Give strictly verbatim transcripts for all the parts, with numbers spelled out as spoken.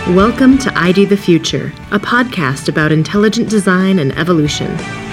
Welcome to I D the Future, a podcast about intelligent design and evolution.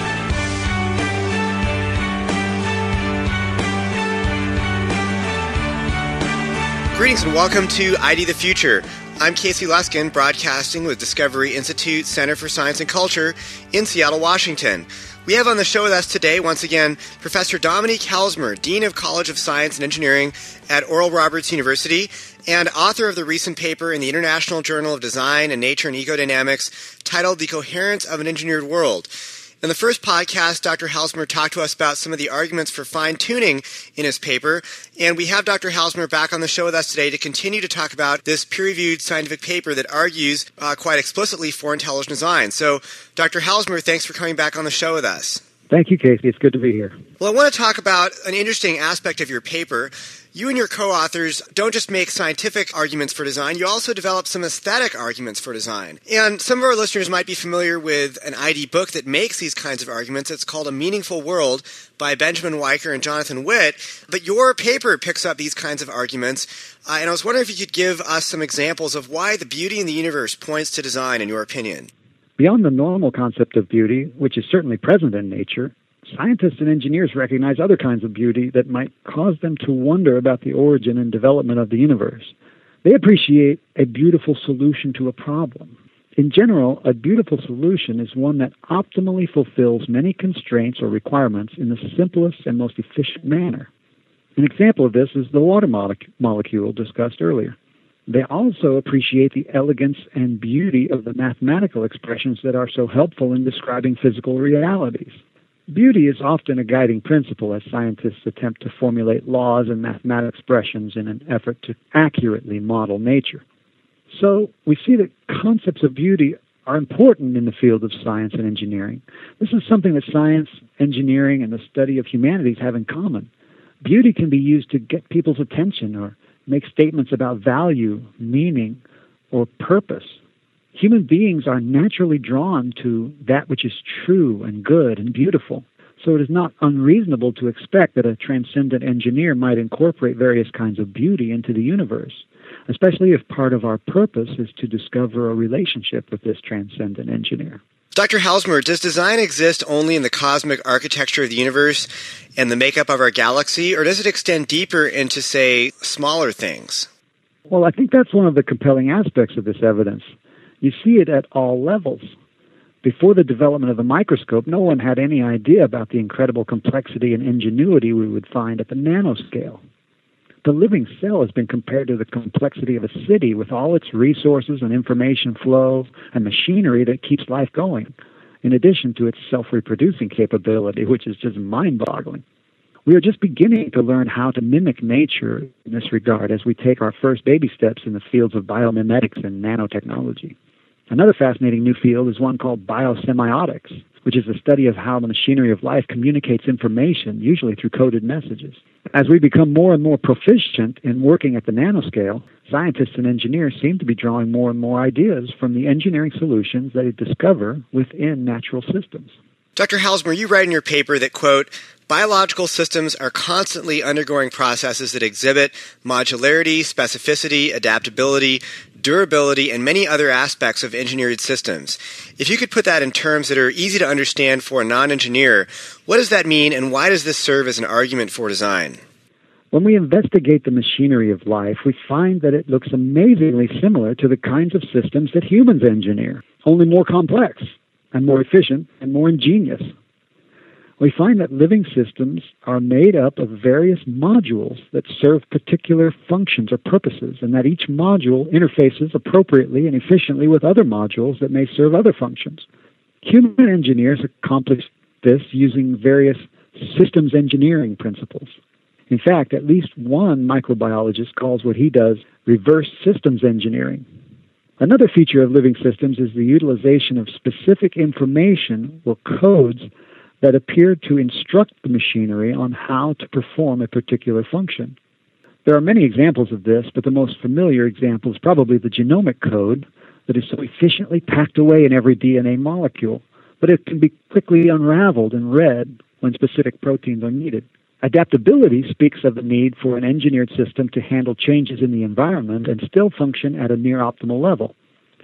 Greetings and welcome to I D the Future. I'm Casey Luskin, broadcasting with Discovery Institute Center for Science and Culture in Seattle, Washington. We have on the show with us today, once again, Professor Dominique Helsmer, Dean of College of Science and Engineering at Oral Roberts University, and author of the recent paper in the International Journal of Design and Nature and Ecodynamics titled The Coherence of an Engineered World. In the first podcast, Doctor Helsmer talked to us about some of the arguments for fine-tuning in his paper, and we have Doctor Helsmer back on the show with us today to continue to talk about this peer-reviewed scientific paper that argues uh, quite explicitly for intelligent design. So, Doctor Helsmer, thanks for coming back on the show with us. Thank you, Casey. It's good to be here. Well, I want to talk about an interesting aspect of your paper. You and your co-authors don't just make scientific arguments for design, you also develop some aesthetic arguments for design. And some of our listeners might be familiar with an I D book that makes these kinds of arguments. It's called A Meaningful World by Benjamin Weicker and Jonathan Witt. But your paper picks up these kinds of arguments. Uh, and I was wondering if you could give us some examples of why the beauty in the universe points to design, in your opinion. Beyond the normal concept of beauty, which is certainly present in nature, scientists and engineers recognize other kinds of beauty that might cause them to wonder about the origin and development of the universe. They appreciate a beautiful solution to a problem. In general, a beautiful solution is one that optimally fulfills many constraints or requirements in the simplest and most efficient manner. An example of this is the water molecule, molecule discussed earlier. They also appreciate the elegance and beauty of the mathematical expressions that are so helpful in describing physical realities. Beauty is often a guiding principle as scientists attempt to formulate laws and mathematical expressions in an effort to accurately model nature. So we see that concepts of beauty are important in the field of science and engineering. This is something that science, engineering, and the study of humanities have in common. Beauty can be used to get people's attention or make statements about value, meaning, or purpose. Human beings are naturally drawn to that which is true and good and beautiful, so it is not unreasonable to expect that a transcendent engineer might incorporate various kinds of beauty into the universe, especially if part of our purpose is to discover a relationship with this transcendent engineer. Doctor Helsmer, does design exist only in the cosmic architecture of the universe and the makeup of our galaxy, or does it extend deeper into, say, smaller things? Well, I think that's one of the compelling aspects of this evidence. You see it at all levels. Before the development of the microscope, no one had any idea about the incredible complexity and ingenuity we would find at the nanoscale. The living cell has been compared to the complexity of a city with all its resources and information flow and machinery that keeps life going, in addition to its self-reproducing capability, which is just mind-boggling. We are just beginning to learn how to mimic nature in this regard as we take our first baby steps in the fields of biomimetics and nanotechnology. Another fascinating new field is one called biosemiotics, which is the study of how the machinery of life communicates information, usually through coded messages. As we become more and more proficient in working at the nanoscale, scientists and engineers seem to be drawing more and more ideas from the engineering solutions they discover within natural systems. Doctor Helsmer, you write in your paper that, quote, biological systems are constantly undergoing processes that exhibit modularity, specificity, adaptability, durability, and many other aspects of engineered systems. If you could put that in terms that are easy to understand for a non-engineer, what does that mean, and why does this serve as an argument for design? When we investigate the machinery of life, we find that it looks amazingly similar to the kinds of systems that humans engineer, only more complex and more efficient and more ingenious. We find that living systems are made up of various modules that serve particular functions or purposes, and that each module interfaces appropriately and efficiently with other modules that may serve other functions. Human engineers accomplish this using various systems engineering principles. In fact, at least one microbiologist calls what he does reverse systems engineering. Another feature of living systems is the utilization of specific information or codes that appear to instruct the machinery on how to perform a particular function. There are many examples of this, but the most familiar example is probably the genomic code that is so efficiently packed away in every D N A molecule, but it can be quickly unraveled and read when specific proteins are needed. Adaptability speaks of the need for an engineered system to handle changes in the environment and still function at a near optimal level.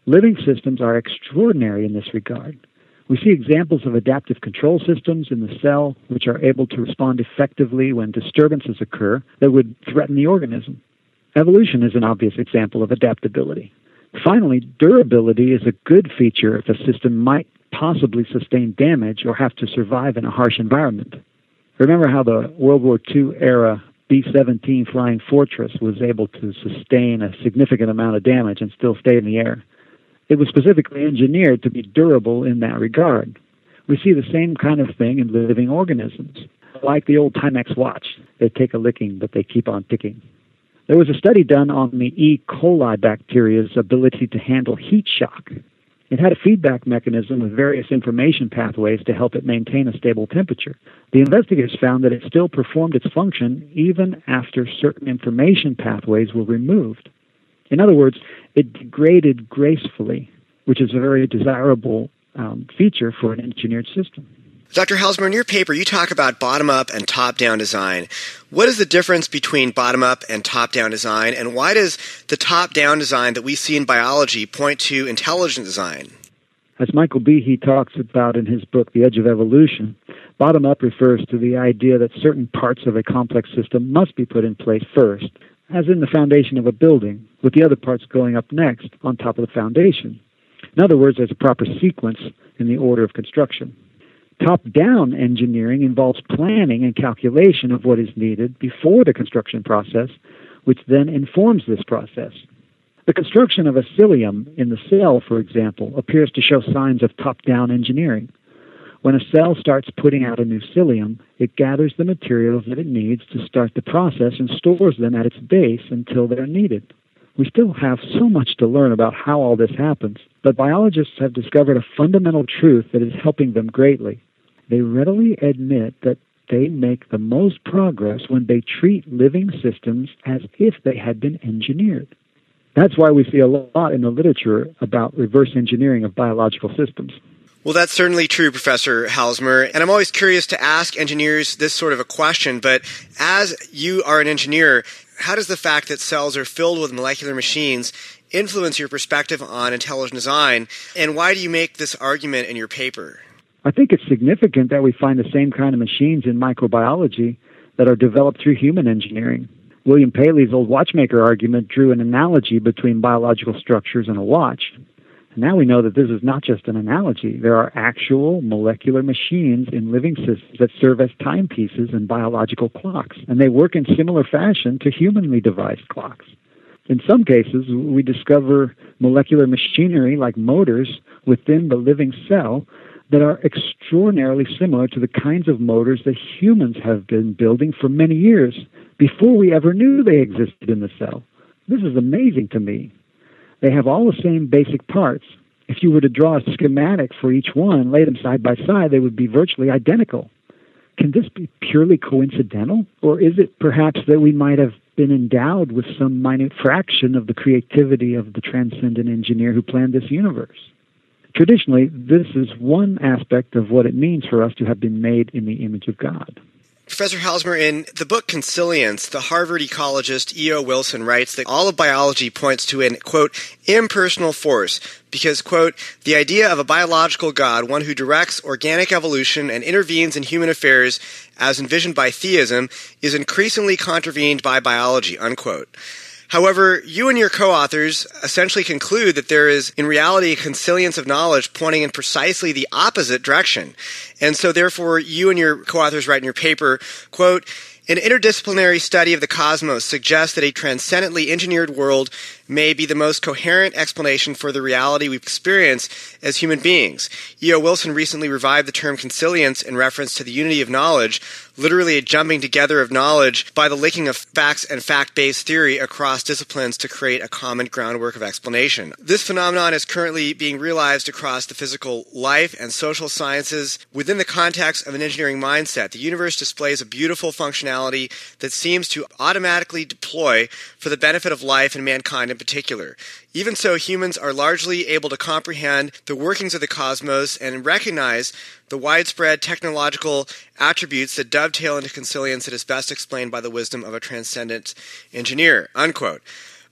Living systems are extraordinary in this regard. We see examples of adaptive control systems in the cell which are able to respond effectively when disturbances occur that would threaten the organism. Evolution is an obvious example of adaptability. Finally, durability is a good feature if a system might possibly sustain damage or have to survive in a harsh environment. Remember how the World War Two era B seventeen Flying Fortress was able to sustain a significant amount of damage and still stay in the air. It was specifically engineered to be durable in that regard. We see the same kind of thing in living organisms, like the old Timex watch. They take a licking, but they keep on ticking. There was a study done on the E. coli bacteria's ability to handle heat shock. It had a feedback mechanism with various information pathways to help it maintain a stable temperature. The investigators found that it still performed its function even after certain information pathways were removed. In other words, it degraded gracefully, which is a very desirable um, feature for an engineered system. Doctor Halsmer, in your paper, you talk about bottom-up and top-down design. What is the difference between bottom-up and top-down design, and why does the top-down design that we see in biology point to intelligent design? As Michael Behe talks about in his book, The Edge of Evolution, bottom-up refers to the idea that certain parts of a complex system must be put in place first, as in the foundation of a building, with the other parts going up next on top of the foundation. In other words, there's a proper sequence in the order of construction. Top-down engineering involves planning and calculation of what is needed before the construction process, which then informs this process. The construction of a cilium in the cell, for example, appears to show signs of top-down engineering. When a cell starts putting out a new cilium, it gathers the materials that it needs to start the process and stores them at its base until they're needed. We still have so much to learn about how all this happens, but biologists have discovered a fundamental truth that is helping them greatly. They readily admit that they make the most progress when they treat living systems as if they had been engineered. That's why we see a lot in the literature about reverse engineering of biological systems. Well, that's certainly true, Professor Halsmer, and I'm always curious to ask engineers this sort of a question, but as you are an engineer, how does the fact that cells are filled with molecular machines influence your perspective on intelligent design, and why do you make this argument in your paper? I think it's significant that we find the same kind of machines in microbiology that are developed through human engineering. William Paley's old watchmaker argument drew an analogy between biological structures and a watch. And now we know that this is not just an analogy. There are actual molecular machines in living systems that serve as timepieces and biological clocks, and they work in similar fashion to humanly devised clocks. In some cases, we discover molecular machinery like motors within the living cell that are extraordinarily similar to the kinds of motors that humans have been building for many years before we ever knew they existed in the cell. This is amazing to me. They have all the same basic parts. If you were to draw a schematic for each one, lay them side by side, they would be virtually identical. Can this be purely coincidental? Or is it perhaps that we might have been endowed with some minute fraction of the creativity of the transcendent engineer who planned this universe? Traditionally, this is one aspect of what it means for us to have been made in the image of God. Professor Halsmer, in the book Consilience, the Harvard ecologist E O Wilson writes that all of biology points to an, quote, impersonal force because, quote, the idea of a biological God, one who directs organic evolution and intervenes in human affairs as envisioned by theism, is increasingly contravened by biology, unquote. However, you and your co-authors essentially conclude that there is, in reality, a consilience of knowledge pointing in precisely the opposite direction. And so, therefore, you and your co-authors write in your paper, quote, an interdisciplinary study of the cosmos suggests that a transcendently engineered world may be the most coherent explanation for the reality we experience as human beings. E O Wilson recently revived the term consilience in reference to the unity of knowledge, literally a jumping together of knowledge by the linking of facts and fact-based theory across disciplines to create a common groundwork of explanation. This phenomenon is currently being realized across the physical life and social sciences within the context of an engineering mindset. The universe displays a beautiful functionality that seems to automatically deploy for the benefit of life and mankind in particular. Even so, humans are largely able to comprehend the workings of the cosmos and recognize the widespread technological attributes that dovetail into consilience that is best explained by the wisdom of a transcendent engineer, unquote.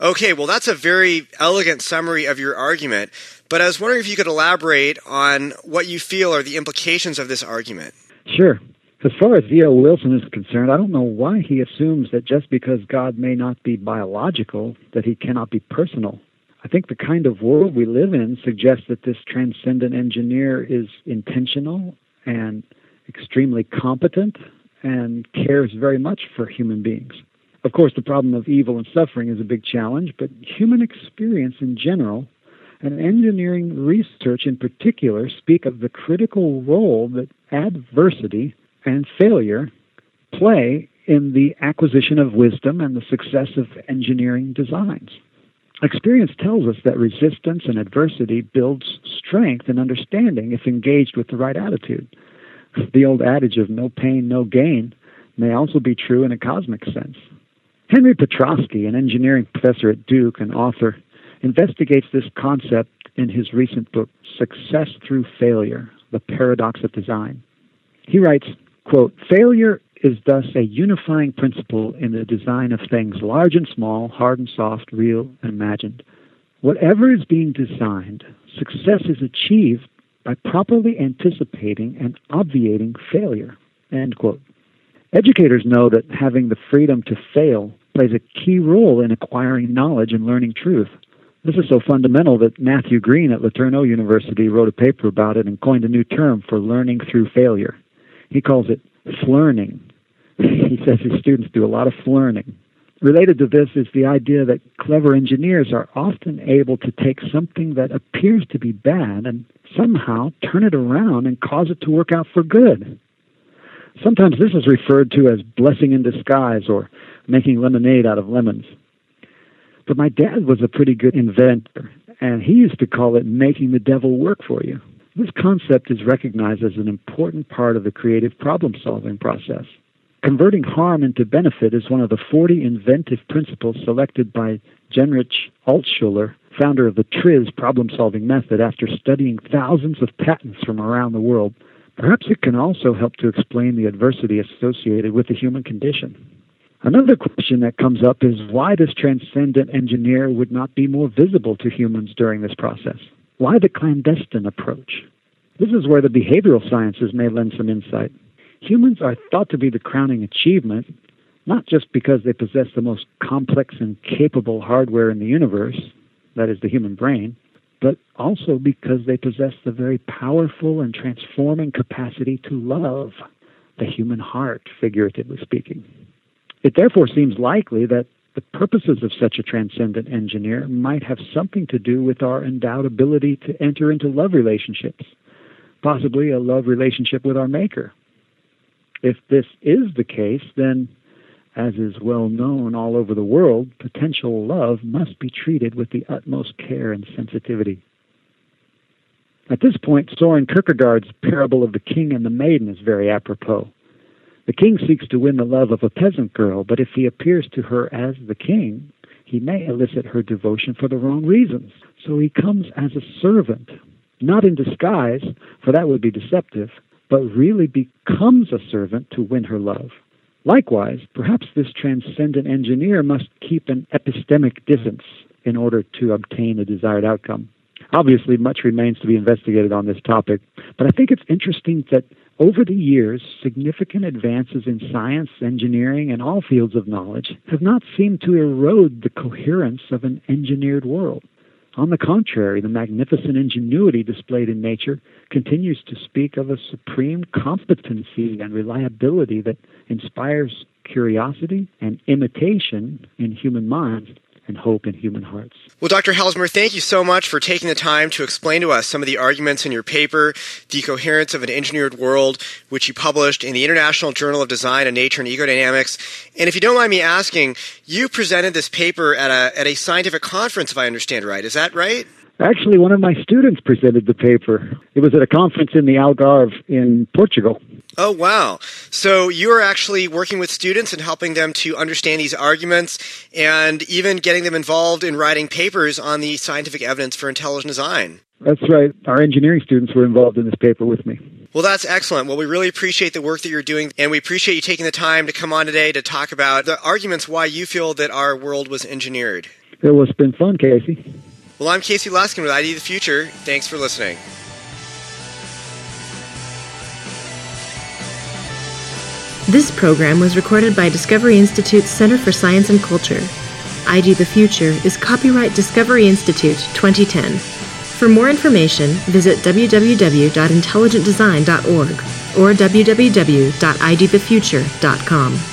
Okay, well, that's a very elegant summary of your argument, but I was wondering if you could elaborate on what you feel are the implications of this argument. Sure. As far as E O. Wilson is concerned, I don't know why he assumes that just because God may not be biological, that he cannot be personal. I think the kind of world we live in suggests that this transcendent engineer is intentional and extremely competent and cares very much for human beings. Of course, the problem of evil and suffering is a big challenge, but human experience in general and engineering research in particular speak of the critical role that adversity and failure play in the acquisition of wisdom and the success of engineering designs. Experience tells us that resistance and adversity builds strength and understanding if engaged with the right attitude. The old adage of no pain, no gain may also be true in a cosmic sense. Henry Petroski, an engineering professor at Duke and author, investigates this concept in his recent book, Success Through Failure, The Paradox of Design. He writes, quote, "Failure is thus a unifying principle in the design of things large and small, hard and soft, real and imagined. Whatever is being designed, success is achieved by properly anticipating and obviating failure," end quote. Educators know that having the freedom to fail plays a key role in acquiring knowledge and learning truth. This is so fundamental that Matthew Green at LeTourneau University wrote a paper about it and coined a new term for learning through failure. He calls it flirning. He says his students do a lot of flirning. Related to this is the idea that clever engineers are often able to take something that appears to be bad and somehow turn it around and cause it to work out for good. Sometimes this is referred to as blessing in disguise or making lemonade out of lemons. But my dad was a pretty good inventor, and he used to call it making the devil work for you. This concept is recognized as an important part of the creative problem-solving process. Converting harm into benefit is one of the forty inventive principles selected by Genrich Altschuler, founder of the T R I Z problem-solving method, after studying thousands of patents from around the world. Perhaps it can also help to explain the adversity associated with the human condition. Another question that comes up is why this transcendent engineer would not be more visible to humans during this process. Why the clandestine approach? This is where the behavioral sciences may lend some insight. Humans are thought to be the crowning achievement, not just because they possess the most complex and capable hardware in the universe, that is the human brain, but also because they possess the very powerful and transforming capacity to love, the human heart, figuratively speaking. It therefore seems likely that the purposes of such a transcendent engineer might have something to do with our endowed ability to enter into love relationships, possibly a love relationship with our Maker. If this is the case, then, as is well known all over the world, potential love must be treated with the utmost care and sensitivity. At this point, Soren Kierkegaard's parable of the king and the maiden is very apropos. The king seeks to win the love of a peasant girl, but if he appears to her as the king, he may elicit her devotion for the wrong reasons. So he comes as a servant, not in disguise, for that would be deceptive, but really becomes a servant to win her love. Likewise, perhaps this transcendent engineer must keep an epistemic distance in order to obtain a desired outcome. Obviously, much remains to be investigated on this topic, but I think it's interesting that over the years, significant advances in science, engineering, and all fields of knowledge have not seemed to erode the coherence of an engineered world. On the contrary, the magnificent ingenuity displayed in nature continues to speak of a supreme competency and reliability that inspires curiosity and imitation in human minds and hope in human hearts. Well, Doctor Helsmer, thank you so much for taking the time to explain to us some of the arguments in your paper, The Coherence of an Engineered World, which you published in the International Journal of Design and Nature and Egodynamics. And if you don't mind me asking, you presented this paper at a at a scientific conference, if I understand right. Is that right? Actually, one of my students presented the paper. It was at a conference in the Algarve in Portugal. Oh, wow. So you are actually working with students and helping them to understand these arguments and even getting them involved in writing papers on the scientific evidence for intelligent design. That's right. Our engineering students were involved in this paper with me. Well, that's excellent. Well, we really appreciate the work that you're doing, and we appreciate you taking the time to come on today to talk about the arguments why you feel that our world was engineered. It was been fun, Casey. Well, I'm Casey Luskin with I D the Future. Thanks for listening. This program was recorded by Discovery Institute's Center for Science and Culture. I D the Future is copyright Discovery Institute twenty ten. For more information, visit w w w dot intelligent design dot org or w w w dot i d the future dot com.